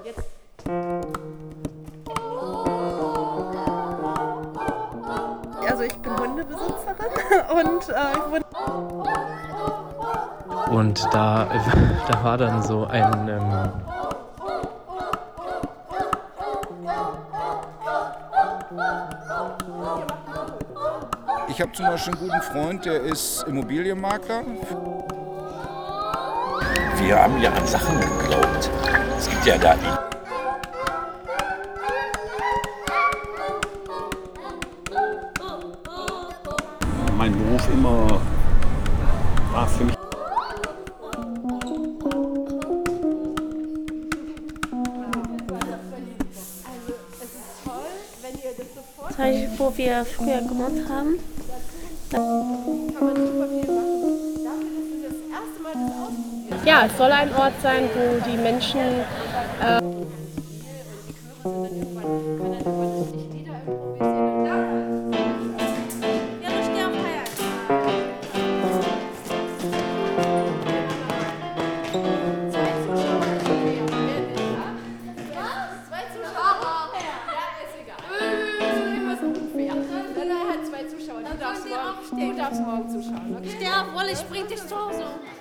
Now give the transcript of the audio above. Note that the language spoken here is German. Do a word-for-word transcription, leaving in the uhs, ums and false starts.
jetzt. Also ich bin Hundebesitzerin und äh, ich wurde Und da, da war dann so ein ähm, Ich habe zum Beispiel einen guten Freund, der ist Immobilienmakler. Wir haben ja an Sachen geglaubt. Es gibt ja da die. Mein Beruf immer war für mich. Zum Beispiel, wo wir früher gewohnt haben. Ja, es soll ein Ort sein, wo die Menschen äh Du darfst morgen zuschauen. Okay? Steh auf, Wolle, ich bring dich zu Hause um.